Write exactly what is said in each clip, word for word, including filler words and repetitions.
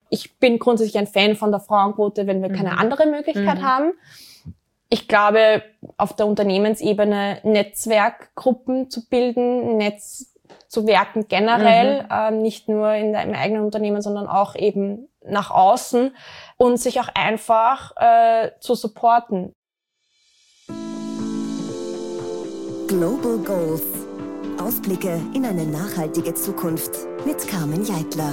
Ich bin grundsätzlich ein Fan von der Frauenquote, wenn wir keine mhm. andere Möglichkeit mhm. haben. Ich glaube, auf der Unternehmensebene Netzwerkgruppen zu bilden, Netzwerken generell, mhm. äh, nicht nur in der, im eigenen Unternehmen, sondern auch eben nach außen und sich auch einfach äh, zu supporten. Global Goals. Ausblicke in eine nachhaltige Zukunft mit Carmen Jeitler.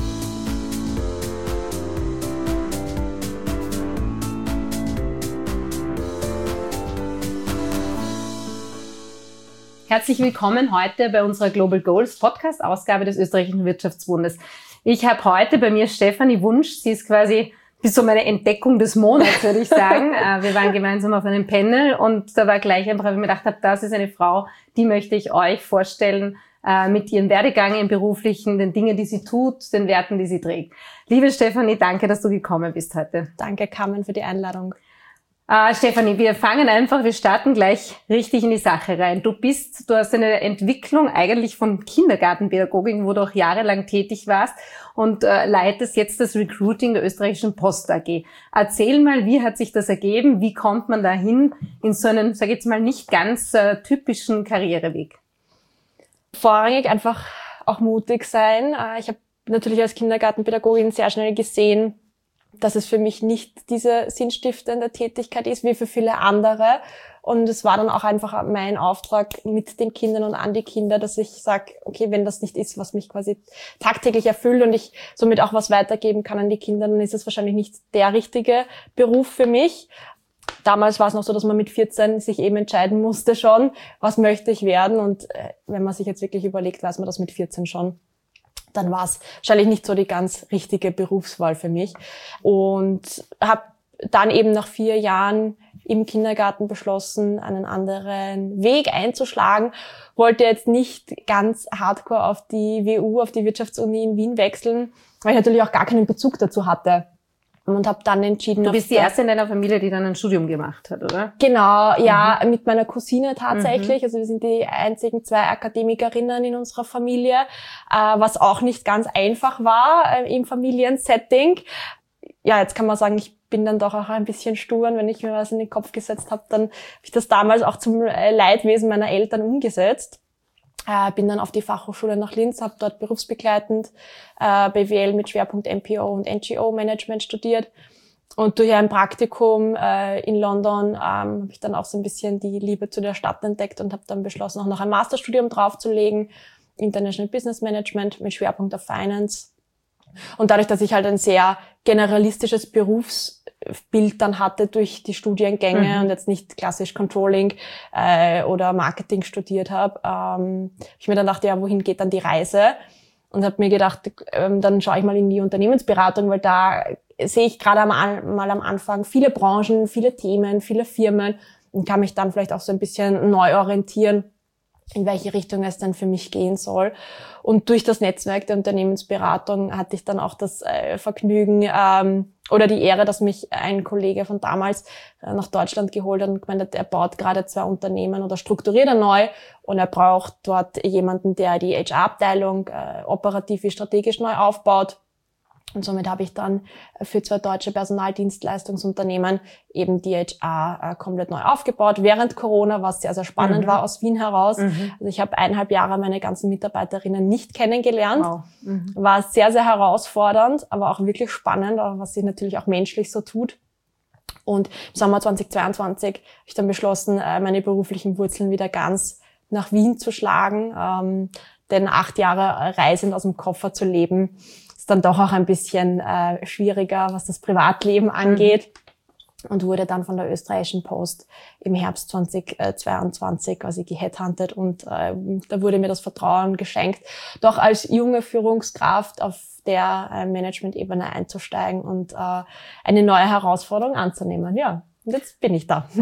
Herzlich willkommen heute bei unserer Global Goals Podcast-Ausgabe des Österreichischen Wirtschaftsbundes. Ich habe heute bei mir Stefanie Wunsch. Sie ist quasi bis so meine Entdeckung des Monats, würde ich sagen. Wir waren gemeinsam auf einem Panel und da war gleich einfach, weil ich mir gedacht habe, das ist eine Frau, die möchte ich euch vorstellen mit ihrem Werdegang im Beruflichen, den Dingen, die sie tut, den Werten, die sie trägt. Liebe Stefanie, danke, dass du gekommen bist heute. Danke, Carmen, für die Einladung. Uh, Stefanie, wir fangen einfach, wir starten gleich richtig in die Sache rein. Du bist, du hast eine Entwicklung eigentlich von Kindergartenpädagogik, wo du auch jahrelang tätig warst und uh, leitest jetzt das Recruiting der österreichischen Post A G. Erzähl mal, wie hat sich das ergeben? Wie kommt man dahin in so einen, sag ich jetzt mal, nicht ganz uh, typischen Karriereweg? Vorrangig einfach auch mutig sein. Uh, ich habe natürlich als Kindergartenpädagogin sehr schnell gesehen, dass es für mich nicht diese sinnstiftende Tätigkeit ist, wie für viele andere. Und es war dann auch einfach mein Auftrag mit den Kindern und an die Kinder, dass ich sage, okay, wenn das nicht ist, was mich quasi tagtäglich erfüllt und ich somit auch was weitergeben kann an die Kinder, dann ist es wahrscheinlich nicht der richtige Beruf für mich. Damals war es noch so, dass man mit vierzehn sich eben entscheiden musste schon, was möchte ich werden. Und wenn man sich jetzt wirklich überlegt, weiß man das mit vierzehn schon. Dann war es wahrscheinlich nicht so die ganz richtige Berufswahl für mich. Und habe dann eben nach vier Jahren im Kindergarten beschlossen, einen anderen Weg einzuschlagen. Wollte jetzt nicht ganz hardcore auf die W U, auf die Wirtschaftsuni in Wien wechseln, weil ich natürlich auch gar keinen Bezug dazu hatte. Und habe dann entschieden... Du bist die erste in deiner Familie, die dann ein Studium gemacht hat, oder? Genau, ja, mhm. mit meiner Cousine tatsächlich. Mhm. Also wir sind die einzigen zwei Akademikerinnen in unserer Familie, äh, was auch nicht ganz einfach war äh, im Familiensetting. Ja, jetzt kann man sagen, ich bin dann doch auch ein bisschen stur, und wenn ich mir was in den Kopf gesetzt habe, dann habe ich das damals auch zum Leidwesen meiner Eltern umgesetzt. Äh, bin dann auf die Fachhochschule nach Linz, habe dort berufsbegleitend äh, B W L mit Schwerpunkt M P O und N G O-Management studiert. Und durch ein Praktikum äh, in London ähm, habe ich dann auch so ein bisschen die Liebe zu der Stadt entdeckt und habe dann beschlossen, auch noch ein Masterstudium draufzulegen, International Business Management mit Schwerpunkt auf Finance. Und dadurch, dass ich halt ein sehr generalistisches Berufsbild dann hatte durch die Studiengänge mhm. und jetzt nicht klassisch Controlling äh, oder Marketing studiert habe, ähm, habe ich mir dann gedacht, ja, wohin geht dann die Reise? Und habe mir gedacht, ähm, dann schaue ich mal in die Unternehmensberatung, weil da sehe ich gerade am, mal am Anfang viele Branchen, viele Themen, viele Firmen und kann mich dann vielleicht auch so ein bisschen neu orientieren, in welche Richtung es dann für mich gehen soll. Und durch das Netzwerk der Unternehmensberatung hatte ich dann auch das äh, Vergnügen ähm, oder die Ehre, dass mich ein Kollege von damals äh, nach Deutschland geholt hat und gemeint hat, er baut gerade zwei Unternehmen oder strukturiert er neu und er braucht dort jemanden, der die H R-Abteilung äh, operativ wie strategisch neu aufbaut. Und somit habe ich dann für zwei deutsche Personaldienstleistungsunternehmen eben die H R äh, komplett neu aufgebaut. Während Corona, was sehr, sehr spannend mhm. war aus Wien heraus. Mhm. Also ich habe eineinhalb Jahre meine ganzen Mitarbeiterinnen nicht kennengelernt. Wow. Mhm. War sehr, sehr herausfordernd, aber auch wirklich spannend, was sich natürlich auch menschlich so tut. Und im Sommer zweitausendzweiundzwanzig habe ich dann beschlossen, meine beruflichen Wurzeln wieder ganz nach Wien zu schlagen. Ähm, denn acht Jahre reisend aus dem Koffer zu leben, dann doch auch ein bisschen äh, schwieriger, was das Privatleben angeht mhm. und wurde dann von der österreichischen Post im Herbst zweitausendzweiundzwanzig quasi geheadhuntet und äh, da wurde mir das Vertrauen geschenkt, doch als junge Führungskraft auf der äh, Management-Ebene einzusteigen und äh, eine neue Herausforderung anzunehmen. Ja, und jetzt bin ich da.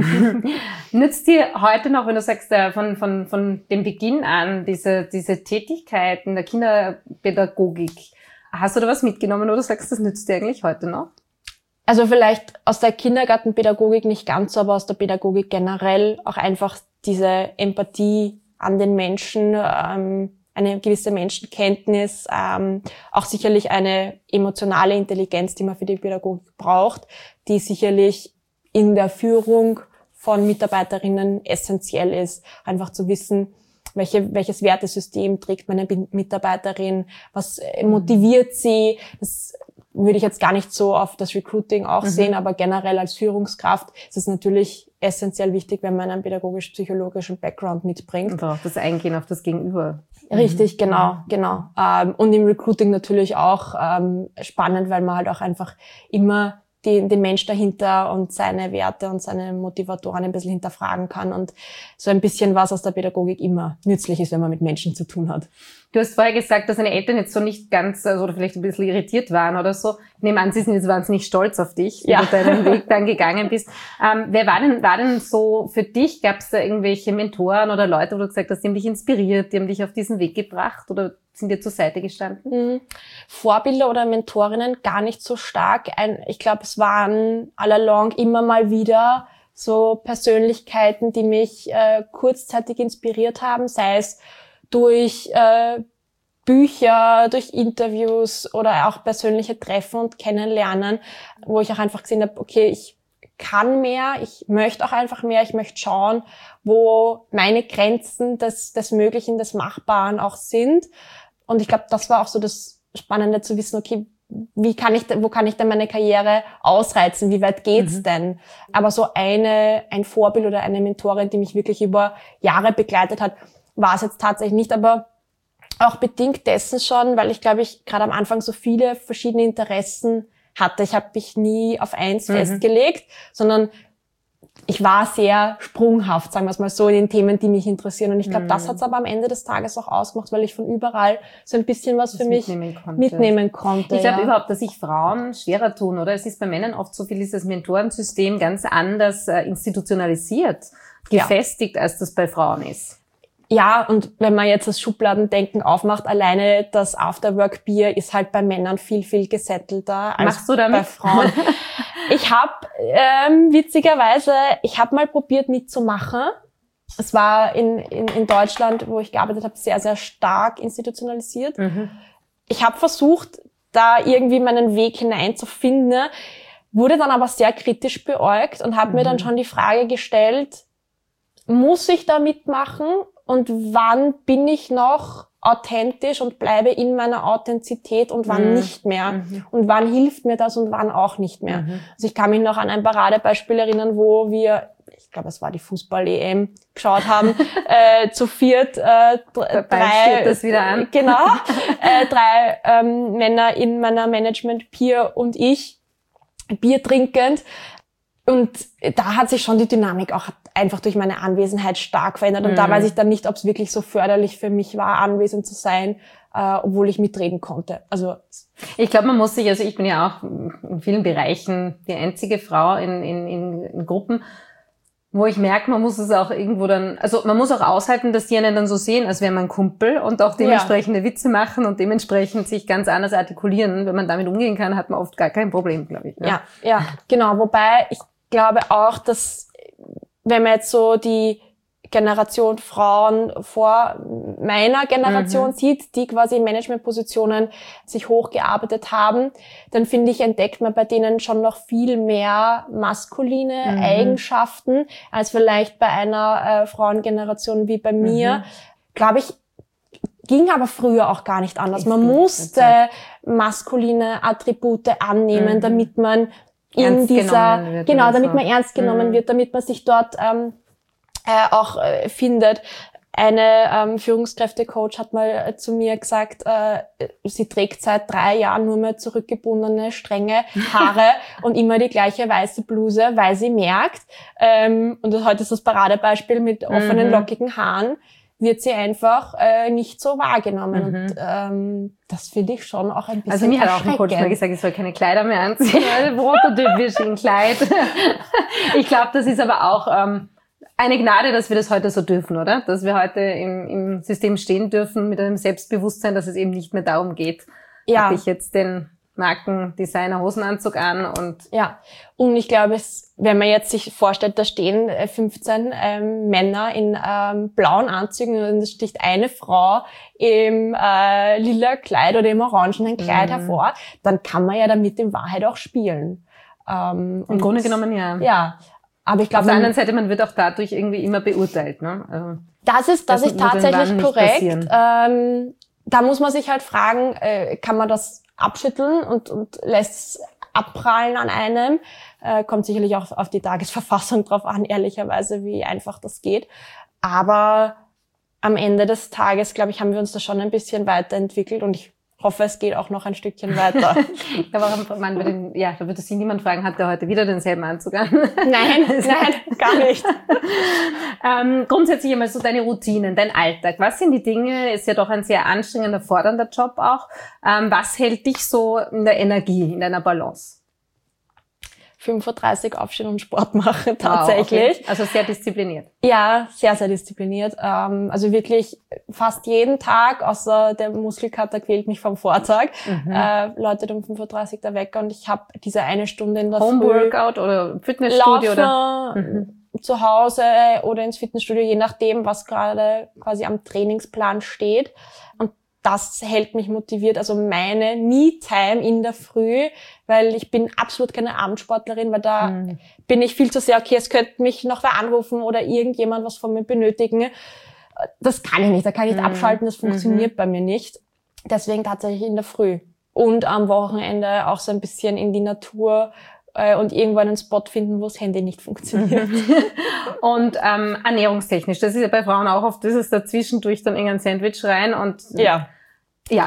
Nützt dir heute noch, wenn du sagst, äh, von von von dem Beginn an diese diese Tätigkeiten der Kinderpädagogik, hast du da was mitgenommen oder sagst du, das nützt dir eigentlich heute noch? Also vielleicht aus der Kindergartenpädagogik nicht ganz so, aber aus der Pädagogik generell auch einfach diese Empathie an den Menschen, ähm, eine gewisse Menschenkenntnis, ähm, auch sicherlich eine emotionale Intelligenz, die man für die Pädagogik braucht, die sicherlich in der Führung von Mitarbeiterinnen essentiell ist. Einfach zu wissen, welche, welches Wertesystem trägt meine Mitarbeiterin, was motiviert sie. Das würde ich jetzt gar nicht so auf das Recruiting auch mhm. sehen, aber generell als Führungskraft ist es natürlich essentiell wichtig, wenn man einen pädagogisch-psychologischen Background mitbringt. Und auch das Eingehen auf das Gegenüber. Richtig, genau, genau. Ähm, und im Recruiting natürlich auch ähm, spannend, weil man halt auch einfach immer die, den Mensch dahinter und seine Werte und seine Motivatoren ein bisschen hinterfragen kann und so ein bisschen was aus der Pädagogik immer nützlich ist, wenn man mit Menschen zu tun hat. Du hast vorher gesagt, dass deine Eltern jetzt so nicht ganz, also oder vielleicht ein bisschen irritiert waren oder so. Ich nehme an, sie sind jetzt wahnsinnig stolz auf dich, wie ja. du deinen Weg dann gegangen bist. Ähm, wer war denn, war denn so für dich, gab es da irgendwelche Mentoren oder Leute, wo du gesagt hast, die haben dich inspiriert, die haben dich auf diesen Weg gebracht oder sind dir zur Seite gestanden? Mhm. Vorbilder oder Mentorinnen gar nicht so stark. Ein, ich glaube, es waren all along immer mal wieder so Persönlichkeiten, die mich äh, kurzzeitig inspiriert haben, sei es durch äh, Bücher, durch Interviews oder auch persönliche Treffen und Kennenlernen, wo ich auch einfach gesehen habe, okay, ich kann mehr, ich möchte auch einfach mehr, ich möchte schauen, wo meine Grenzen des, des Möglichen, des Machbaren auch sind. Und ich glaube, das war auch so das Spannende zu wissen, okay, wie kann ich, wo kann ich denn meine Karriere ausreizen? Wie weit geht's mhm. denn? Aber so eine, ein Vorbild oder eine Mentorin, die mich wirklich über Jahre begleitet hat, war es jetzt tatsächlich nicht, aber auch bedingt dessen schon, weil ich glaube, ich gerade am Anfang so viele verschiedene Interessen hatte. Ich habe mich nie auf eins mhm. festgelegt, sondern ich war sehr sprunghaft, sagen wir es mal so, in den Themen, die mich interessieren. Und ich glaube, mhm. das hat es aber am Ende des Tages auch ausgemacht, weil ich von überall so ein bisschen was das für mich mitnehmen konnte. Mitnehmen konnte ich glaube ja. überhaupt, dass sich Frauen schwerer tun, oder? Es ist bei Männern oft so viel, ist das Mentorensystem ganz anders äh, institutionalisiert, gefestigt, ja. als das bei Frauen ist. Ja, und wenn man jetzt das Schubladendenken aufmacht, alleine das Afterwork-Bier ist halt bei Männern viel, viel gesettelter als Machst du damit? Bei Frauen. Ich habe ähm, witzigerweise, ich habe mal probiert mitzumachen. Es war in, in, in Deutschland, wo ich gearbeitet habe, sehr, sehr stark institutionalisiert. Mhm. Ich habe versucht, da irgendwie meinen Weg hineinzufinden, wurde dann aber sehr kritisch beäugt und habe mhm. mir dann schon die Frage gestellt, muss ich da mitmachen? Und wann bin ich noch authentisch und bleibe in meiner Authentizität und wann mhm. nicht mehr? Mhm. Und wann hilft mir das und wann auch nicht mehr? Mhm. Also ich kann mich noch an ein Paradebeispiel erinnern, wo wir, ich glaube, es war die Fußball-E M, geschaut haben, äh, zu viert, äh, drei, das wieder an. genau, äh, drei ähm, Männer in meiner Management-Peer und ich, Bier trinkend. Und da hat sich schon die Dynamik auch einfach durch meine Anwesenheit stark verändert. Und mhm. da weiß ich dann nicht, ob es wirklich so förderlich für mich war, anwesend zu sein, äh, obwohl ich mitreden konnte. Also ich glaube, man muss sich, also ich bin ja auch in vielen Bereichen die einzige Frau in, in, in, in Gruppen, wo ich merke, man muss es auch irgendwo dann, also man muss auch aushalten, dass die einen dann so sehen, als wäre man Kumpel und auch dementsprechende ja. Witze machen und dementsprechend sich ganz anders artikulieren. Wenn man damit umgehen kann, hat man oft gar kein Problem, glaube ich. Ne? Ja, ja, genau. Wobei ich glaube auch, dass wenn man jetzt so die Generation Frauen vor meiner Generation mhm. sieht, die quasi in Managementpositionen sich hochgearbeitet haben, dann finde ich, entdeckt man bei denen schon noch viel mehr maskuline mhm. Eigenschaften als vielleicht bei einer äh, Frauengeneration wie bei mir. Mhm. Glaube ich, ging aber früher auch gar nicht anders. Man musste maskuline Attribute annehmen, mhm. damit man in ernst dieser, wird, genau, damit so. man ernst genommen mhm. wird, damit man sich dort ähm, äh, auch äh, findet. Eine ähm, Führungskräftecoach hat mal äh, zu mir gesagt, äh, sie trägt seit drei Jahren nur mehr zurückgebundene, strenge Haare und immer die gleiche weiße Bluse, weil sie merkt, ähm, und heute ist das Paradebeispiel mit offenen, mhm. lockigen Haaren, wird sie einfach äh, nicht so wahrgenommen. Mhm. Und ähm, das finde ich schon auch ein bisschen Also mir hat auch ein Coach mal gesagt, ich soll keine Kleider mehr anziehen, prototypisch in Kleid. Ich glaube, das ist aber auch ähm, eine Gnade, dass wir das heute so dürfen, oder? Dass wir heute im, im System stehen dürfen mit einem Selbstbewusstsein, dass es eben nicht mehr darum geht, ja. habe ich jetzt den Marken, Designer, Hosenanzug an und ja, und ich glaube, es, wenn man jetzt sich vorstellt, da stehen fünfzehn ähm, Männer in ähm, blauen Anzügen und es sticht eine Frau im äh, lila Kleid oder im orangenen Kleid mhm. hervor, dann kann man ja damit in Wahrheit auch spielen. Ähm, Im Grunde genommen ja. Ja, aber ich glaube, auf der anderen Seite, man wird auch dadurch irgendwie immer beurteilt, ne? Also, das ist, das, das ist tatsächlich korrekt. Ähm, da muss man sich halt fragen, äh, kann man das abschütteln und, und lässt es abprallen an einem? Äh, kommt sicherlich auch auf die Tagesverfassung drauf an, ehrlicherweise, wie einfach das geht. Aber am Ende des Tages, glaube ich, haben wir uns da schon ein bisschen weiterentwickelt und ich hoffe, es geht auch noch ein Stückchen weiter. Aber man würde, ja, da würde sich niemand fragen, hat der heute wieder denselben Anzug an? Nein, nein, gar nicht. ähm, grundsätzlich einmal so deine Routinen, dein Alltag. Was sind die Dinge? Ist ja doch ein sehr anstrengender, fordernder Job auch. Ähm, was hält dich so in der Energie, in deiner Balance? fünf Uhr dreißig aufstehen und Sport machen, tatsächlich. Wow, okay. Also sehr diszipliniert. Ja, sehr, sehr diszipliniert. Ähm, also wirklich fast jeden Tag, außer der Muskelkater quält mich vom Vortag, mhm. äh, läutet um fünf Uhr dreißig der Wecker und ich habe diese eine Stunde in der Homeworkout oder Fitnessstudio laufen, oder mhm. zu Hause oder ins Fitnessstudio, je nachdem, was gerade quasi am Trainingsplan steht. Und das hält mich motiviert, also meine Me-Time in der Früh, weil ich bin absolut keine Abendsportlerin, weil da mhm. bin ich viel zu sehr, okay, es könnte mich noch wer anrufen oder irgendjemand was von mir benötigen. Das kann ich nicht, da kann ich nicht mhm. abschalten, das funktioniert mhm. bei mir nicht. Deswegen tatsächlich in der Früh. Und am Wochenende auch so ein bisschen in die Natur äh, und irgendwo einen Spot finden, wo das Handy nicht funktioniert. Und ähm, ernährungstechnisch, das ist ja bei Frauen auch oft, das ist dazwischendurch dann irgendein Sandwich rein und ja. Ja.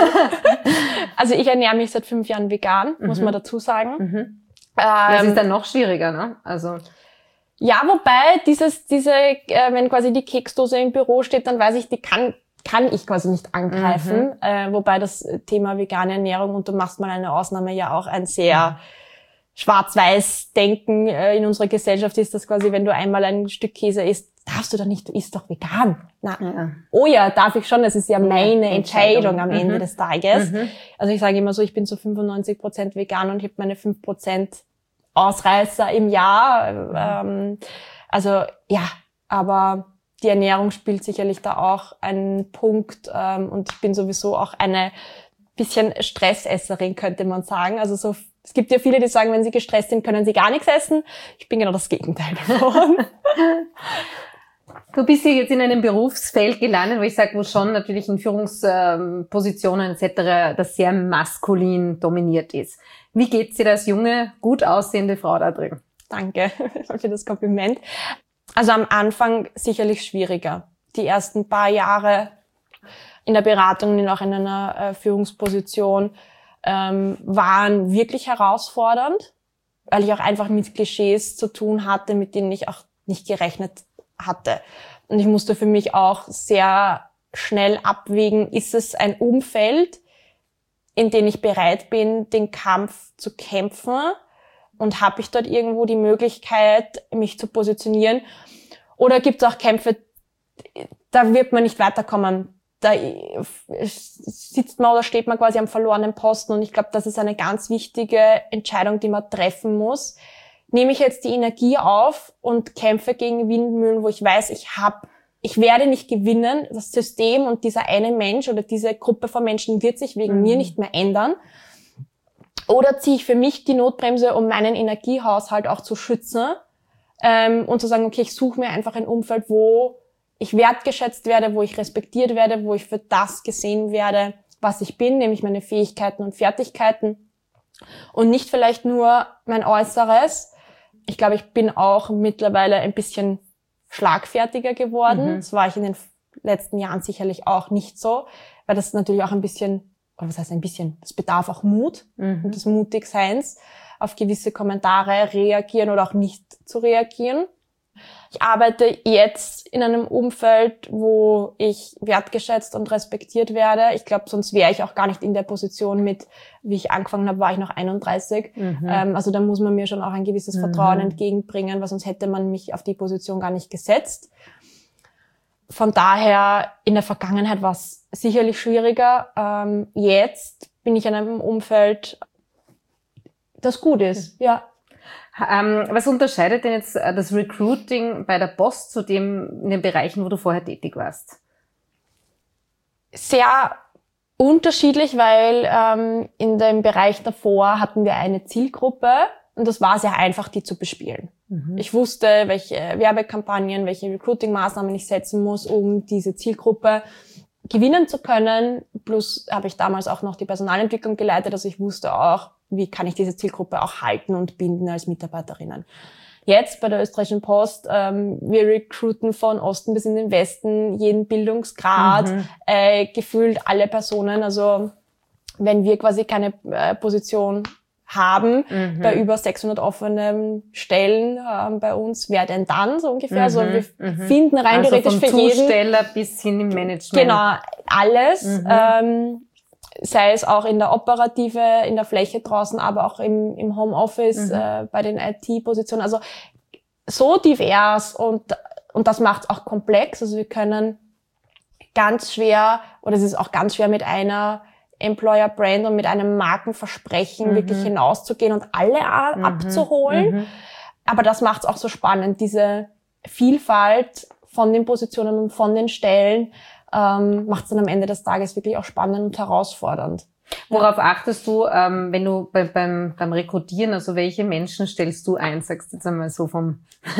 Also ich ernähre mich seit fünf Jahren vegan, mhm. muss man dazu sagen. Mhm. Ähm, das ist dann noch schwieriger, ne? Also ja, wobei dieses, diese, äh, wenn quasi die Keksdose im Büro steht, dann weiß ich, die kann kann ich quasi nicht angreifen. Mhm. Äh, wobei das Thema vegane Ernährung, und du machst mal eine Ausnahme, ja auch ein sehr schwarz-weiß Denken äh, in unserer Gesellschaft ist, das quasi, wenn du einmal ein Stück Käse isst, darfst du doch nicht, du isst doch vegan. Na, ja. Oh ja, darf ich schon, das ist ja meine ja, Entscheidung am mhm. Ende des Tages. Mhm. Also ich sage immer so, ich bin zu fünfundneunzig Prozent vegan und ich habe meine fünf Prozent Ausreißer im Jahr. Mhm. Ähm, also ja, aber die Ernährung spielt sicherlich da auch einen Punkt ähm, und ich bin sowieso auch eine bisschen Stressesserin, könnte man sagen. Also so, es gibt ja viele, die sagen, wenn sie gestresst sind, können sie gar nichts essen. Ich bin genau das Gegenteil davon. Du bist ja jetzt in einem Berufsfeld gelandet, wo ich sage, wo schon natürlich in Führungspositionen et cetera das sehr maskulin dominiert ist. Wie geht's dir als junge, gut aussehende Frau da drin? Danke für das Kompliment. Also am Anfang sicherlich schwieriger. Die ersten paar Jahre in der Beratung und auch in einer äh, Führungsposition ähm, waren wirklich herausfordernd, weil ich auch einfach mit Klischees zu tun hatte, mit denen ich auch nicht gerechnet hatte. Und ich musste für mich auch sehr schnell abwägen, ist es ein Umfeld, in dem ich bereit bin, den Kampf zu kämpfen, und habe ich dort irgendwo die Möglichkeit, mich zu positionieren, oder gibt es auch Kämpfe, da wird man nicht weiterkommen. Da sitzt man oder steht man quasi am verlorenen Posten, und ich glaube, das ist eine ganz wichtige Entscheidung, die man treffen muss. Nehme ich jetzt die Energie auf und kämpfe gegen Windmühlen, wo ich weiß, ich hab, ich werde nicht gewinnen, das System und dieser eine Mensch oder diese Gruppe von Menschen wird sich wegen mhm. mir nicht mehr ändern. Oder ziehe ich für mich die Notbremse, um meinen Energiehaushalt auch zu schützen ähm, und zu sagen, okay, ich suche mir einfach ein Umfeld, wo ich wertgeschätzt werde, wo ich respektiert werde, wo ich für das gesehen werde, was ich bin, nämlich meine Fähigkeiten und Fertigkeiten und nicht vielleicht nur mein Äußeres. Ich glaube, ich bin auch mittlerweile ein bisschen schlagfertiger geworden. Mhm. Das war ich in den letzten Jahren sicherlich auch nicht so, weil das natürlich auch ein bisschen, oder was heißt ein bisschen, das bedarf auch Mut mhm. und des Mutigseins, auf gewisse Kommentare reagieren oder auch nicht zu reagieren. Ich arbeite jetzt in einem Umfeld, wo ich wertgeschätzt und respektiert werde. Ich glaube, sonst wäre ich auch gar nicht in der Position mit, wie ich angefangen habe, war ich noch einunddreißig. Mhm. Ähm, also da muss man mir schon auch ein gewisses Vertrauen mhm. entgegenbringen, weil sonst hätte man mich auf die Position gar nicht gesetzt. Von daher, in der Vergangenheit war es sicherlich schwieriger. Ähm, jetzt bin ich in einem Umfeld, das gut ist, mhm. ja. Ähm, was unterscheidet denn jetzt das Recruiting bei der Post zu dem, in den Bereichen, wo du vorher tätig warst? Sehr unterschiedlich, weil ähm, in dem Bereich davor hatten wir eine Zielgruppe und das war sehr einfach, die zu bespielen. Mhm. Ich wusste, welche Werbekampagnen, welche Recruiting-Maßnahmen ich setzen muss, um diese Zielgruppe gewinnen zu können. Plus habe ich damals auch noch die Personalentwicklung geleitet, also ich wusste auch, wie kann ich diese Zielgruppe auch halten und binden als Mitarbeiterinnen. Jetzt bei der Österreichischen Post, ähm, wir recruiten von Osten bis in den Westen, jeden Bildungsgrad, mhm. äh, gefühlt alle Personen. Also wenn wir quasi keine äh, Position haben, mhm. bei über sechshundert offenen Stellen ähm, bei uns, wer denn dann so ungefähr? Mhm. Also wir mhm. finden rein also theoretisch für jeden... Zusteller bis hin im Management. Genau, alles. Mhm. Ähm, sei es auch in der Operative, in der Fläche draußen, aber auch im, im Homeoffice, mhm. äh, bei den I T-Positionen. Also so divers und, und das macht es auch komplex. Also wir können ganz schwer, oder es ist auch ganz schwer mit einer Employer-Brand und mit einem Markenversprechen mhm. wirklich hinauszugehen und alle mhm. abzuholen. Mhm. Aber das macht es auch so spannend, diese Vielfalt von den Positionen und von den Stellen, ähm, macht es dann am Ende des Tages wirklich auch spannend und herausfordernd. Worauf achtest du, ähm, wenn du bei, beim, beim Rekrutieren, also welche Menschen stellst du ein? Sagst du jetzt einmal so vom,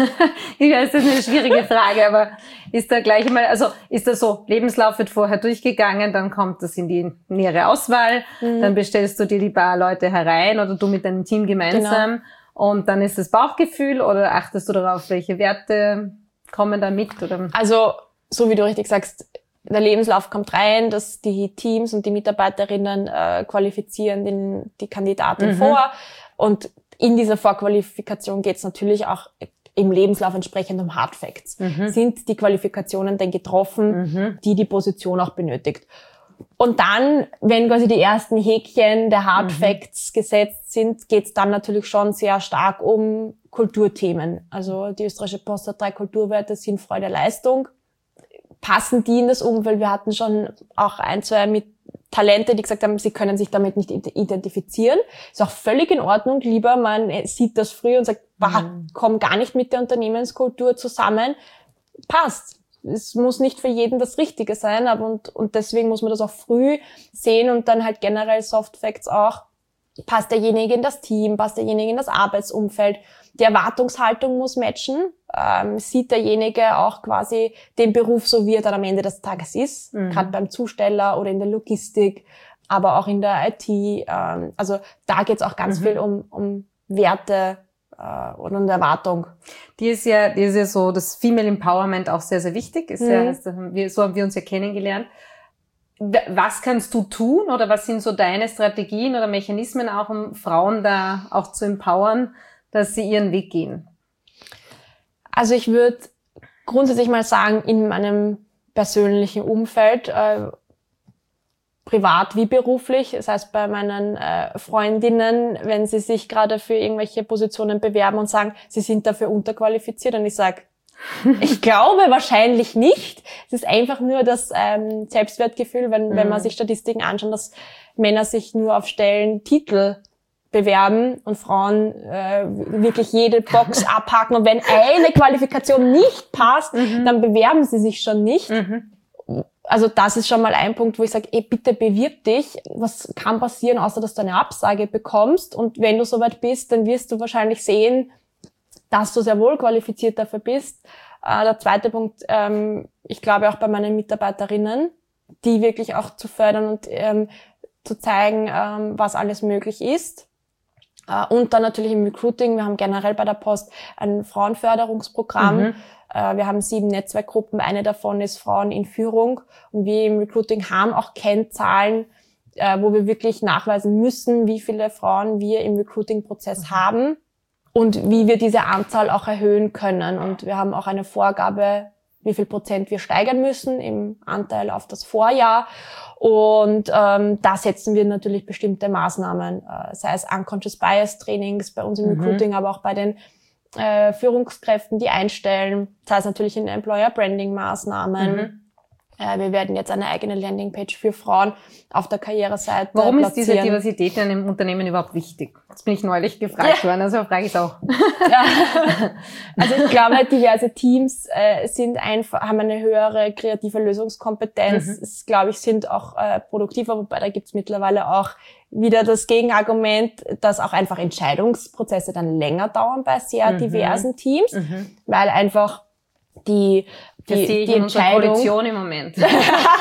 ich weiß, das ist eine schwierige Frage, aber ist da gleich mal, also ist da so, Lebenslauf wird vorher durchgegangen, dann kommt das in die nähere Auswahl, mhm. dann bestellst du dir die paar Leute herein oder du mit deinem Team gemeinsam genau. und dann ist das Bauchgefühl oder achtest du darauf, welche Werte kommen da mit? Oder? Also, so wie du richtig sagst, der Lebenslauf kommt rein, dass die Teams und die Mitarbeiterinnen äh, qualifizieren den, die Kandidatin mhm. vor. Und in dieser Vorqualifikation geht es natürlich auch im Lebenslauf entsprechend um Hard Facts. Mhm. Sind die Qualifikationen denn getroffen, mhm. die die Position auch benötigt? Und dann, wenn quasi die ersten Häkchen der Hard Facts mhm. gesetzt sind, geht es dann natürlich schon sehr stark um Kulturthemen. Also die Österreichische Post hat drei Kulturwerte, Sinn, Freude, Leistung. Passen die in das Umfeld? Wir hatten schon auch ein, zwei mit Talente, die gesagt haben, sie können sich damit nicht identifizieren. Ist auch völlig in Ordnung. Lieber man sieht das früh und sagt, bah, mhm. komm gar nicht mit der Unternehmenskultur zusammen. Passt. Es muss nicht für jeden das Richtige sein, aber und, und deswegen muss man das auch früh sehen und dann halt generell Soft Facts auch. Passt derjenige in das Team? Passt derjenige in das Arbeitsumfeld? Die Erwartungshaltung muss matchen. Ähm, sieht derjenige auch quasi den Beruf so, wie er dann am Ende des Tages ist, mhm. gerade beim Zusteller oder in der Logistik, aber auch in der I T. Ähm, also da geht es auch ganz mhm. viel um, um Werte äh, und um Erwartung. Die ist ja, die ist ja so, das Female Empowerment auch sehr, sehr wichtig. Ist mhm. ja, so haben wir uns ja kennengelernt. Was kannst du tun oder was sind so deine Strategien oder Mechanismen auch, um Frauen da auch zu empowern, dass sie ihren Weg gehen? Also ich würde grundsätzlich mal sagen, in meinem persönlichen Umfeld, äh, privat wie beruflich, das heißt bei meinen äh, Freundinnen, wenn sie sich gerade für irgendwelche Positionen bewerben und sagen, sie sind dafür unterqualifiziert und ich sage, ich glaube wahrscheinlich nicht. Es ist einfach nur das ähm, Selbstwertgefühl, wenn, mhm. wenn man sich Statistiken anschaut, dass Männer sich nur auf Stellen Titel bewerben und Frauen äh, wirklich jede Box abhaken. Und wenn eine Qualifikation nicht passt, mhm. dann bewerben sie sich schon nicht. Mhm. Also das ist schon mal ein Punkt, wo ich sage, ey, bitte bewirb dich. Was kann passieren, außer dass du eine Absage bekommst? Und wenn du soweit bist, dann wirst du wahrscheinlich sehen, dass du sehr wohl qualifiziert dafür bist. Äh, der zweite Punkt, ähm, ich glaube auch bei meinen Mitarbeiterinnen, die wirklich auch zu fördern und ähm, zu zeigen, ähm, was alles möglich ist. Äh, und dann natürlich im Recruiting. Wir haben generell bei der Post ein Frauenförderungsprogramm. Mhm. Äh, wir haben sieben Netzwerkgruppen. Eine davon ist Frauen in Führung. Und wir im Recruiting haben auch Kennzahlen, äh, wo wir wirklich nachweisen müssen, wie viele Frauen wir im Recruiting-Prozess mhm. haben. Und wie wir diese Anzahl auch erhöhen können. Und wir haben auch eine Vorgabe, wie viel Prozent wir steigern müssen im Anteil auf das Vorjahr. Und ähm, da setzen wir natürlich bestimmte Maßnahmen, äh, sei es Unconscious Bias Trainings bei uns im mhm. Recruiting, aber auch bei den äh, Führungskräften, die einstellen, sei es natürlich in Employer Branding Maßnahmen. Mhm. Äh, wir werden jetzt eine eigene Landingpage für Frauen auf der Karriereseite Warum platzieren. ist diese Diversität in einem Unternehmen überhaupt wichtig? Das bin ich neulich gefragt ja. worden, also frage ich es auch. Ja. Also ich glaube, diverse Teams äh, sind einfach, haben eine höhere kreative Lösungskompetenz, mhm. es, glaube ich, sind auch äh, produktiver, wobei da gibt's mittlerweile auch wieder das Gegenargument, dass auch einfach Entscheidungsprozesse dann länger dauern bei sehr mhm. diversen Teams, mhm. weil einfach die die, das sehe ich die in unserer Koalition im Moment. ja.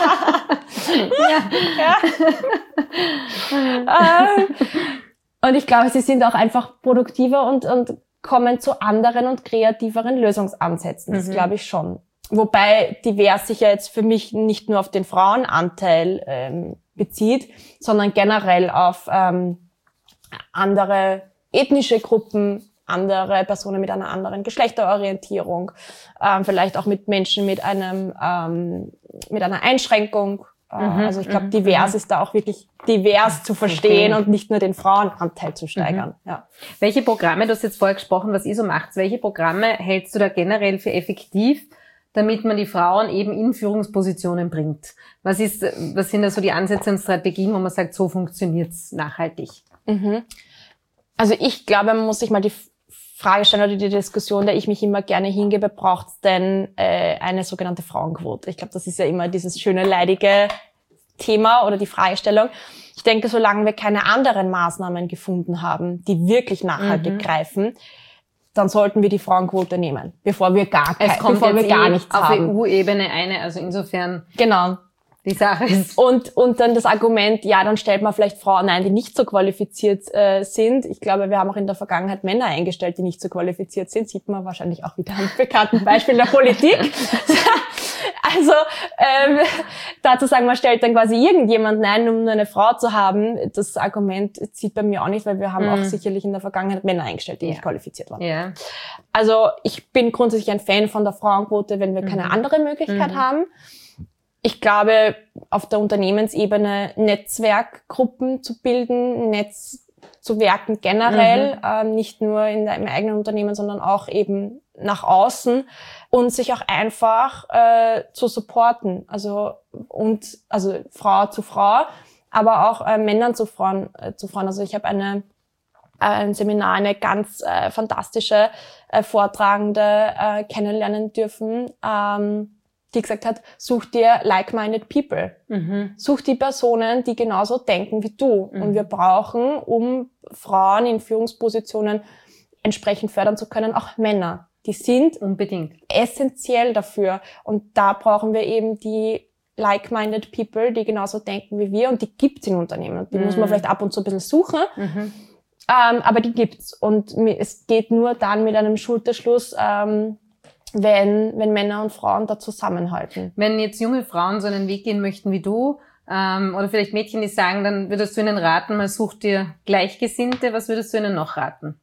ja. Und ich glaube, sie sind auch einfach produktiver und, und kommen zu anderen und kreativeren Lösungsansätzen. Das mhm. glaube ich schon. Wobei divers sich ja jetzt für mich nicht nur auf den Frauenanteil ähm, bezieht, sondern generell auf ähm, andere ethnische Gruppen, andere Personen mit einer anderen Geschlechterorientierung, ähm, vielleicht auch mit Menschen mit einem ähm, mit einer Einschränkung. Äh, mhm, also ich glaube, divers mhm. ist da auch wirklich divers zu verstehen okay. und nicht nur den Frauenanteil zu steigern. Mhm. Ja. Welche Programme, du hast jetzt vorher gesprochen, was I S O macht, welche Programme hältst du da generell für effektiv, damit man die Frauen eben in Führungspositionen bringt? Was ist, was sind da so die Ansätze und Strategien, wo man sagt, so funktioniert's nachhaltig? Mhm. Also ich glaube, man muss sich mal die Frage stellen oder die Diskussion, der ich mich immer gerne hingebe, braucht es denn äh, eine sogenannte Frauenquote? Ich glaube, das ist ja immer dieses schöne, leidige Thema oder die Fragestellung. Ich denke, solange wir keine anderen Maßnahmen gefunden haben, die wirklich nachhaltig mhm. greifen, dann sollten wir die Frauenquote nehmen, bevor wir gar, kein, es kommt bevor wir gar eh nichts auf haben. E U-Ebene eine, also insofern. Genau. Die Sache ist. Und, und dann das Argument, ja, dann stellt man vielleicht Frauen ein, die nicht so qualifiziert äh, sind. Ich glaube, wir haben auch in der Vergangenheit Männer eingestellt, die nicht so qualifiziert sind. Sieht man wahrscheinlich auch wieder an bekannten Beispielen der Politik. Also, ähm, dazu sagen, man stellt dann quasi irgendjemanden ein, um nur eine Frau zu haben. Das Argument zieht bei mir auch nicht, weil wir haben mhm. auch sicherlich in der Vergangenheit Männer eingestellt, die ja. nicht qualifiziert waren. Ja. Also, ich bin grundsätzlich ein Fan von der Frauenquote, wenn wir mhm. keine andere Möglichkeit mhm. haben. Ich glaube, auf der Unternehmensebene Netzwerkgruppen zu bilden, Netzwerken generell, mhm. äh, nicht nur in der, im eigenen Unternehmen, sondern auch eben nach außen und sich auch einfach äh, zu supporten, also und also Frau zu Frau, aber auch äh, Männern zu Frauen äh, zu Frauen. Also ich habe eine ein Seminar, eine ganz äh, fantastische äh, Vortragende äh, kennenlernen dürfen. Ähm, die gesagt hat, such dir like-minded people. Mhm. Such die Personen, die genauso denken wie du. Mhm. Und wir brauchen, um Frauen in Führungspositionen entsprechend fördern zu können, auch Männer. Die sind unbedingt essentiell dafür. Und da brauchen wir eben die like-minded people, die genauso denken wie wir. Und die gibt's in Unternehmen. Und die mhm. muss man vielleicht ab und zu ein bisschen suchen. Mhm. Ähm, aber die gibt's. Und es geht nur dann mit einem Schulterschluss, ähm, wenn wenn Männer und Frauen da zusammenhalten. Wenn jetzt junge Frauen so einen Weg gehen möchten wie du, ähm, oder vielleicht Mädchen, die sagen, dann würdest du ihnen raten, mal such dir Gleichgesinnte, was würdest du ihnen noch raten?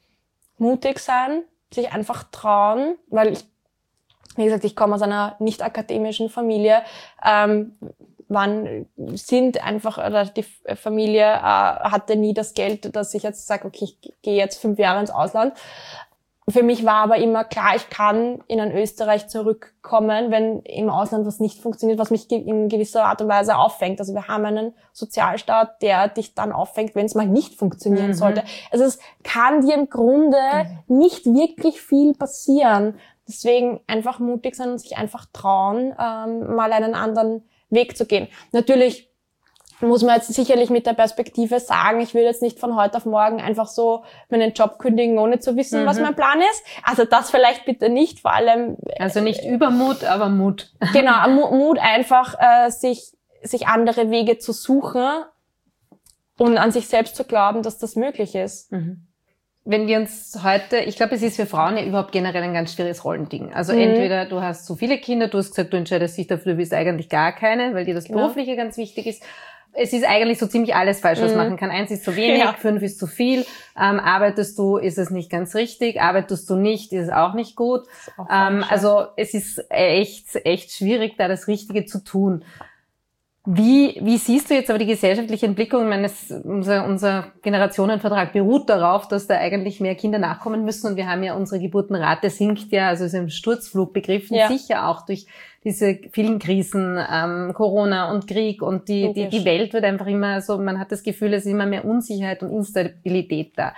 Mutig sein, sich einfach trauen, weil ich, wie gesagt, ich komme aus einer nicht akademischen Familie, ähm, wann sind einfach, oder die Familie äh, hatte nie das Geld, dass ich jetzt sage, okay, ich gehe jetzt fünf Jahre ins Ausland. Für mich war aber immer klar, ich kann in ein Österreich zurückkommen, wenn im Ausland was nicht funktioniert, was mich in gewisser Art und Weise auffängt. Also wir haben einen Sozialstaat, der dich dann auffängt, wenn es mal nicht funktionieren mhm. sollte. Also es kann dir im Grunde mhm. nicht wirklich viel passieren. Deswegen einfach mutig sein und sich einfach trauen, ähm, mal einen anderen Weg zu gehen. Natürlich muss man jetzt sicherlich mit der Perspektive sagen, ich will jetzt nicht von heute auf morgen einfach so meinen Job kündigen, ohne zu wissen, mhm. was mein Plan ist. Also das vielleicht bitte nicht, vor allem... Also nicht Übermut, aber Mut. Genau, Mut einfach, äh, sich sich andere Wege zu suchen und an sich selbst zu glauben, dass das möglich ist. Mhm. Wenn wir uns heute, ich glaube, es ist für Frauen ja überhaupt generell ein ganz schwieriges Rollending. Also mhm. entweder du hast so viele Kinder, du hast gesagt, du entscheidest dich dafür, du willst eigentlich gar keine, weil dir das Berufliche ja. ganz wichtig ist. Es ist eigentlich so ziemlich alles falsch, was mhm. man machen kann. Eins ist zu wenig, ja. fünf ist zu viel. Ähm, arbeitest du, ist es nicht ganz richtig. Arbeitest du nicht, ist es auch nicht gut. Auch ähm, also es ist echt, echt schwierig, da das Richtige zu tun. Wie, wie siehst du jetzt aber die gesellschaftliche Entwicklung? Ich meine, es, unser, unser Generationenvertrag beruht darauf, dass da eigentlich mehr Kinder nachkommen müssen und wir haben ja, unsere Geburtenrate sinkt ja, also ist im Sturzflug begriffen, ja. sicher auch durch diese vielen Krisen, ähm, Corona und Krieg und die, die, die Welt wird einfach immer so, man hat das Gefühl, es ist immer mehr Unsicherheit und Instabilität da.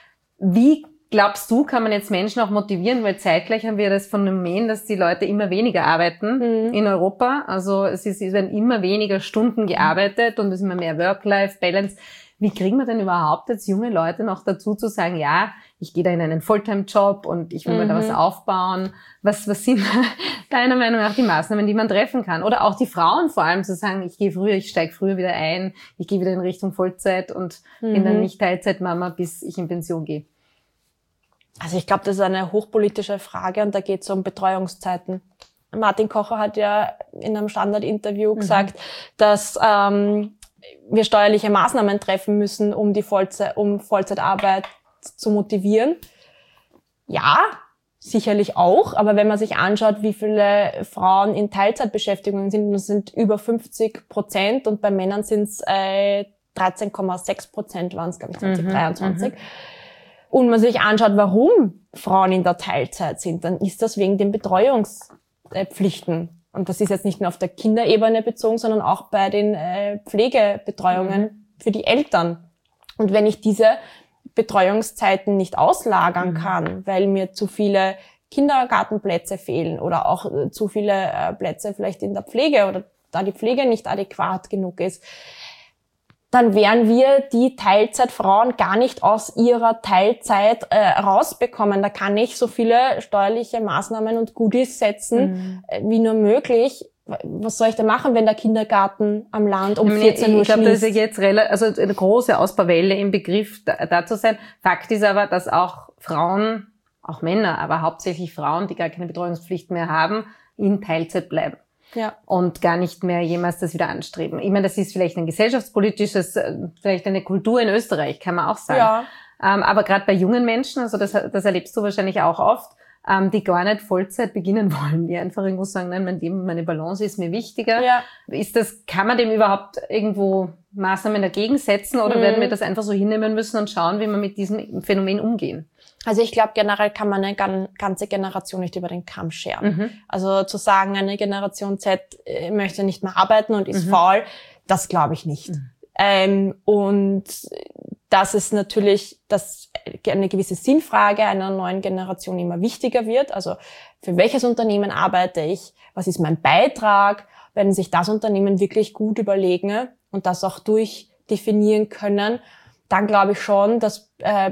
Wie glaubst du, kann man jetzt Menschen auch motivieren, weil zeitgleich haben wir das Phänomen, dass die Leute immer weniger arbeiten mhm. in Europa. Also es, ist, es werden immer weniger Stunden gearbeitet und es ist immer mehr Work-Life-Balance. Wie kriegen wir denn überhaupt jetzt junge Leute noch dazu zu sagen, ja, ich gehe da in einen Fulltime-Job und ich will mhm. mir da was aufbauen? Was, was sind deiner Meinung nach die Maßnahmen, die man treffen kann? Oder auch die Frauen vor allem zu sagen, ich gehe früher, ich steige früher wieder ein, ich gehe wieder in Richtung Vollzeit und mhm. bin dann nicht Teilzeitmama, bis ich in Pension gehe. Also ich glaube, das ist eine hochpolitische Frage und da geht es um Betreuungszeiten. Martin Kocher hat ja in einem Standard-Interview mhm. gesagt, dass ähm, wir steuerliche Maßnahmen treffen müssen, um die Vollzeit, um Vollzeitarbeit zu motivieren. Ja, sicherlich auch, aber wenn man sich anschaut, wie viele Frauen in Teilzeitbeschäftigung sind, das sind über fünfzig Prozent und bei Männern sind es äh, dreizehn Komma sechs Prozent waren es, glaube ich, zwanzig dreiundzwanzig. Mhm. Und man sich anschaut, warum Frauen in der Teilzeit sind, dann ist das wegen den Betreuungspflichten. Und das ist jetzt nicht nur auf der Kinderebene bezogen, sondern auch bei den äh, Pflegebetreuungen mhm. für die Eltern. Und wenn ich diese Betreuungszeiten nicht auslagern mhm. kann, weil mir zu viele Kindergartenplätze fehlen oder auch äh, zu viele äh, Plätze vielleicht in der Pflege oder da die Pflege nicht adäquat genug ist, dann werden wir die Teilzeitfrauen gar nicht aus ihrer Teilzeit äh, rausbekommen. Da kann ich so viele steuerliche Maßnahmen und Goodies setzen, mhm. äh, wie nur möglich. Was soll ich denn machen, wenn der Kindergarten am Land um vierzehn Uhr schließt? Ich glaube, das ist jetzt relativ, also eine große Ausbauvelle im Begriff da, da zu sein. Fakt ist aber, dass auch Frauen, auch Männer, aber hauptsächlich Frauen, die gar keine Betreuungspflicht mehr haben, in Teilzeit bleiben. Ja. Und gar nicht mehr jemals das wieder anstreben. Ich meine, das ist vielleicht ein gesellschaftspolitisches, vielleicht eine Kultur in Österreich, kann man auch sagen. Ja. Ähm, aber gerade bei jungen Menschen, also das, das erlebst du wahrscheinlich auch oft, ähm, die gar nicht Vollzeit beginnen wollen, die einfach irgendwo sagen, nein, mein Leben, meine Balance ist mir wichtiger. Ja. Ist das, kann man dem überhaupt irgendwo Maßnahmen dagegen setzen oder mhm. werden wir das einfach so hinnehmen müssen und schauen, wie wir mit diesem Phänomen umgehen? Also ich glaube, generell kann man eine ganze Generation nicht über den Kamm scheren. Mhm. Also zu sagen, eine Generation Z möchte nicht mehr arbeiten und ist mhm. faul, das glaube ich nicht. Mhm. Ähm, und dass es natürlich, dass eine gewisse Sinnfrage einer neuen Generation immer wichtiger wird. Also für welches Unternehmen arbeite ich? Was ist mein Beitrag? Wenn sich das Unternehmen wirklich gut überlegen und das auch durchdefinieren können, dann glaube ich schon, dass äh,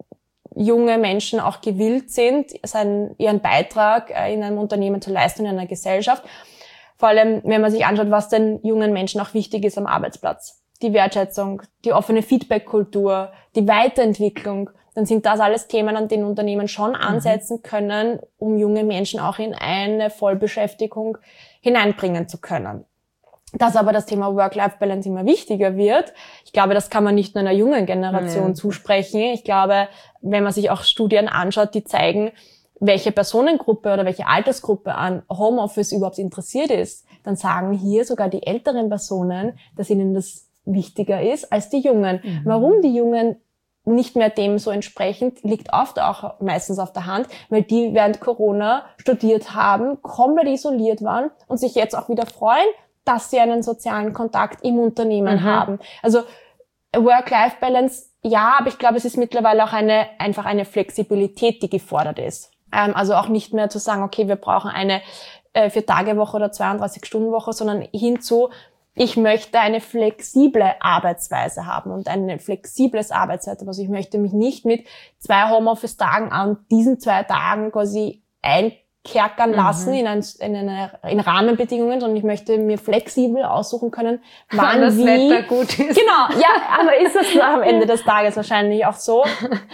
junge Menschen auch gewillt sind, seinen, ihren Beitrag in einem Unternehmen zu leisten, in einer Gesellschaft. Vor allem, wenn man sich anschaut, was den jungen Menschen auch wichtig ist am Arbeitsplatz. Die Wertschätzung, die offene Feedback-Kultur, die Weiterentwicklung, dann sind das alles Themen, an denen Unternehmen schon ansetzen können, um junge Menschen auch in eine Vollbeschäftigung hineinbringen zu können. Dass aber das Thema Work-Life-Balance immer wichtiger wird, ich glaube, das kann man nicht nur einer jungen Generation nee. zusprechen. Ich glaube, wenn man sich auch Studien anschaut, die zeigen, welche Personengruppe oder welche Altersgruppe an Homeoffice überhaupt interessiert ist, dann sagen hier sogar die älteren Personen, dass ihnen das wichtiger ist als die Jungen. Mhm. Warum die Jungen nicht mehr dem so entsprechend, liegt oft auch meistens auf der Hand, weil die während Corona studiert haben, komplett isoliert waren und sich jetzt auch wieder freuen, dass sie einen sozialen Kontakt im Unternehmen mhm. haben. Also Work-Life-Balance, ja, aber ich glaube, es ist mittlerweile auch eine einfach eine Flexibilität, die gefordert ist. Ähm, also auch nicht mehr zu sagen, okay, wir brauchen eine äh, Vier-Tage-Woche oder zweiunddreißig-Stunden-Woche, sondern hinzu, ich möchte eine flexible Arbeitsweise haben und ein flexibles Arbeitssetup. Also ich möchte mich nicht mit zwei Homeoffice-Tagen an diesen zwei Tagen quasi einkerkern lassen mhm. in, ein, in, eine, in Rahmenbedingungen, sondern ich möchte mir flexibel aussuchen können, wann das wie. Wetter gut ist. Genau, ja, aber ist es am Ende des Tages wahrscheinlich auch so.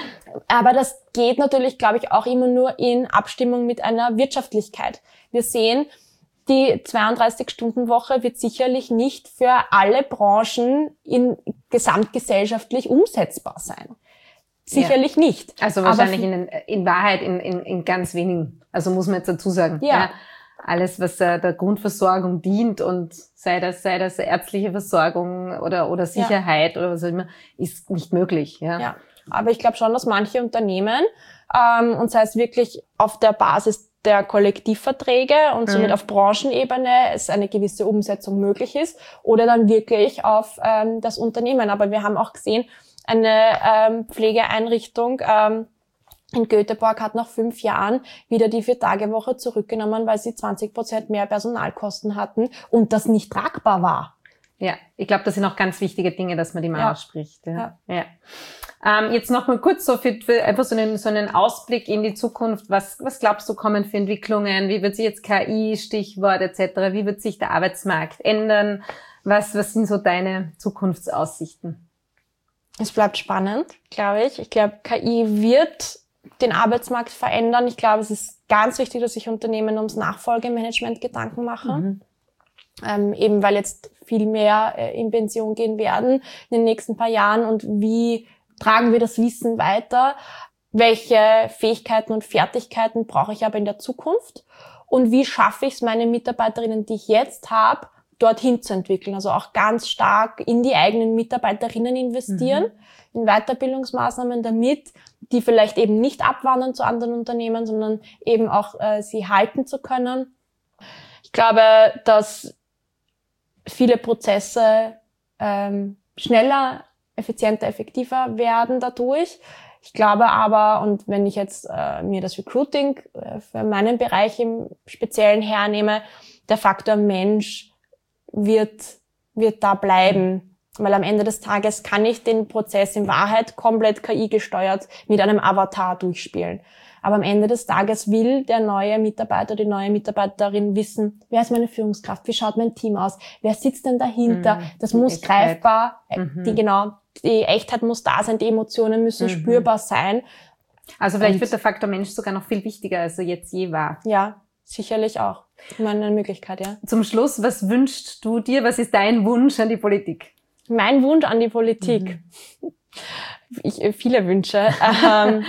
Aber das geht natürlich, glaube ich, auch immer nur in Abstimmung mit einer Wirtschaftlichkeit. Wir sehen, die zweiunddreißig-Stunden-Woche wird sicherlich nicht für alle Branchen in gesamtgesellschaftlich umsetzbar sein. Sicherlich ja. nicht. Also wahrscheinlich in, in Wahrheit in, in, in ganz wenigen. Also muss man jetzt dazu sagen. Ja. ja. alles, was äh, der Grundversorgung dient und sei das, sei das ärztliche Versorgung oder, oder Sicherheit ja. oder was auch immer, ist nicht möglich. Ja, ja. Aber ich glaube schon, dass manche Unternehmen, ähm, und sei es wirklich auf der Basis der Kollektivverträge und somit mhm. auf Branchenebene es eine gewisse Umsetzung möglich ist oder dann wirklich auf ähm, das Unternehmen. Aber wir haben auch gesehen, eine ähm, Pflegeeinrichtung ähm, in Göteborg hat nach fünf Jahren wieder die Vier-Tage-Woche zurückgenommen, weil sie zwanzig Prozent mehr Personalkosten hatten und das nicht tragbar war. Ja, ich glaube, das sind auch ganz wichtige Dinge, dass man die mal ja. ausspricht. Ja. Ja. ja. Ähm, jetzt noch mal kurz so für, für einfach so einen, so einen Ausblick in die Zukunft. Was, was glaubst du, kommen für Entwicklungen? Wie wird sich jetzt K I, Stichwort et cetera, wie wird sich der Arbeitsmarkt ändern? Was, was sind so deine Zukunftsaussichten? Es bleibt spannend, glaube ich. Ich glaube, K I wird den Arbeitsmarkt verändern. Ich glaube, es ist ganz wichtig, dass sich Unternehmen ums Nachfolgemanagement Gedanken machen. Mhm. Ähm, eben weil jetzt viel mehr äh, in Pension gehen werden in den nächsten paar Jahren. Und wie tragen wir das Wissen weiter? Welche Fähigkeiten und Fertigkeiten brauche ich aber in der Zukunft? Und wie schaffe ich es, meine Mitarbeiterinnen, die ich jetzt habe, dorthin zu entwickeln? Also auch ganz stark in die eigenen Mitarbeiterinnen investieren, mhm. in Weiterbildungsmaßnahmen, damit die vielleicht eben nicht abwandern zu anderen Unternehmen, sondern eben auch äh, sie halten zu können. Ich glaube, dass viele Prozesse ähm, schneller, effizienter, effektiver werden dadurch. Ich glaube aber, und wenn ich jetzt äh, mir das Recruiting äh, für meinen Bereich im Speziellen hernehme, der Faktor Mensch wird, wird da bleiben. Weil am Ende des Tages kann ich den Prozess in Wahrheit komplett K I gesteuert mit einem Avatar durchspielen. Aber am Ende des Tages will der neue Mitarbeiter, die neue Mitarbeiterin wissen, wer ist meine Führungskraft, wie schaut mein Team aus, wer sitzt denn dahinter, mhm, das muss Echtheit. greifbar, mhm. die genau, die Echtheit muss da sein, die Emotionen müssen mhm. spürbar sein. Also vielleicht Und, wird der Faktor Mensch sogar noch viel wichtiger, als er jetzt je war. Ja, sicherlich auch. Immer eine Möglichkeit, ja. Zum Schluss, was wünschst du dir, was ist dein Wunsch an die Politik? Mein Wunsch an die Politik? Mhm. Ich, viele Wünsche. ähm,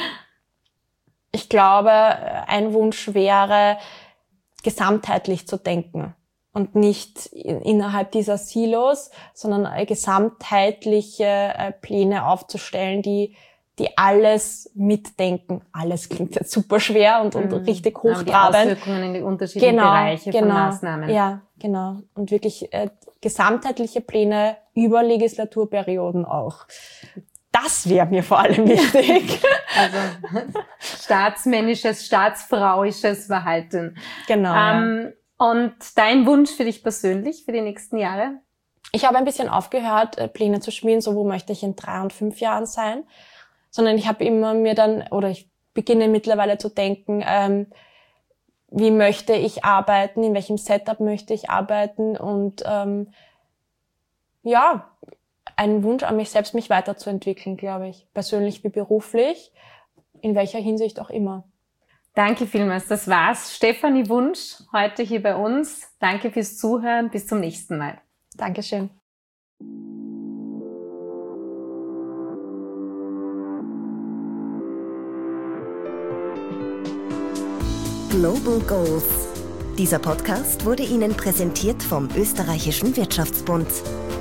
Ich glaube, ein Wunsch wäre, gesamtheitlich zu denken und nicht innerhalb dieser Silos, sondern gesamtheitliche Pläne aufzustellen, die die alles mitdenken. Alles klingt jetzt super schwer und, und mhm. richtig hochtrabend. Aber die Auswirkungen in die unterschiedlichen genau, Bereiche genau, von Maßnahmen. Ja, genau. Und wirklich äh, gesamtheitliche Pläne über Legislaturperioden auch. Das wäre mir vor allem wichtig. Also staatsmännisches, staatsfrauisches Verhalten. Genau. Ähm, ja. Und dein Wunsch für dich persönlich für die nächsten Jahre? Ich habe ein bisschen aufgehört, Pläne zu schmieden, so wo möchte ich in drei und fünf Jahren sein, sondern ich habe immer mir dann, oder ich beginne mittlerweile zu denken, ähm, wie möchte ich arbeiten, in welchem Setup möchte ich arbeiten und ähm, ja, ein Wunsch an mich selbst, mich weiterzuentwickeln, glaube ich. Persönlich wie beruflich, in welcher Hinsicht auch immer. Danke vielmals. Das war's. Stefanie Wunsch, heute hier bei uns. Danke fürs Zuhören. Bis zum nächsten Mal. Dankeschön. Global Goals. Dieser Podcast wurde Ihnen präsentiert vom Österreichischen Wirtschaftsbund.